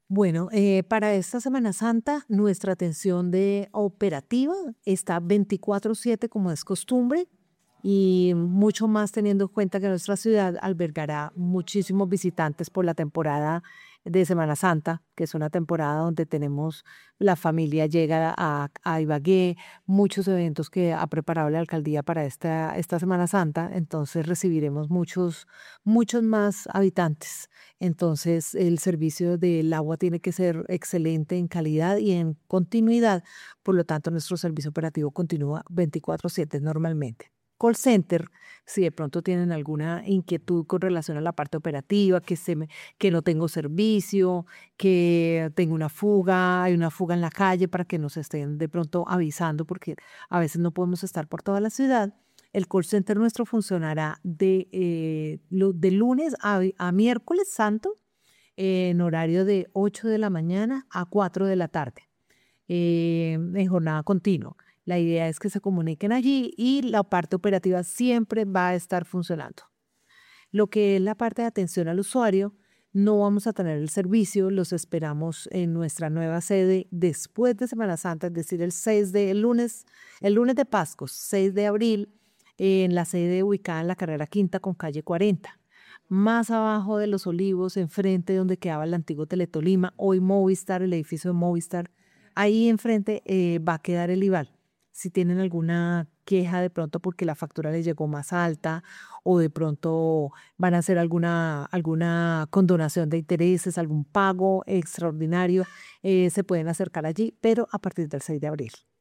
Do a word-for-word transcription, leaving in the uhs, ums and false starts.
Bueno, eh, para esta Semana Santa, nuestra atención de operativa está veinticuatro siete como es costumbre y mucho más teniendo en cuenta que nuestra ciudad albergará muchísimos visitantes por la temporada de Semana Santa, que es una temporada donde tenemos la familia llega a, a Ibagué, muchos eventos que ha preparado la alcaldía para esta, esta Semana Santa, entonces recibiremos muchos, muchos más habitantes. Entonces, el servicio del agua tiene que ser excelente en calidad y en continuidad. Por lo tanto, nuestro servicio operativo continúa veinticuatro siete normalmente. Call center, si de pronto tienen alguna inquietud con relación a la parte operativa, que, se me- que no tengo servicio, que tengo una fuga, hay una fuga en la calle para que nos estén de pronto avisando, porque a veces no podemos estar por toda la ciudad. El call center nuestro funcionará de, eh, lu- de lunes a, vi- a miércoles santo en horario de ocho de la mañana a cuatro de la tarde, eh, en jornada continua. La idea es que se comuniquen allí y la parte operativa siempre va a estar funcionando. Lo que es la parte de atención al usuario, no vamos a tener el servicio, los esperamos en nuestra nueva sede después de Semana Santa, es decir, el seis de el lunes, el lunes de Pascua, seis de abril, en la sede ubicada en la carrera quinta con calle cuarenta. Más abajo de Los Olivos, enfrente donde quedaba el antiguo Teletolima, hoy Movistar, el edificio de Movistar, ahí enfrente eh, va a quedar el IVAL. Si tienen alguna queja de pronto porque la factura les llegó más alta o de pronto van a hacer alguna, alguna condonación de intereses, algún pago extraordinario, eh, se pueden acercar allí, pero a partir del seis de abril.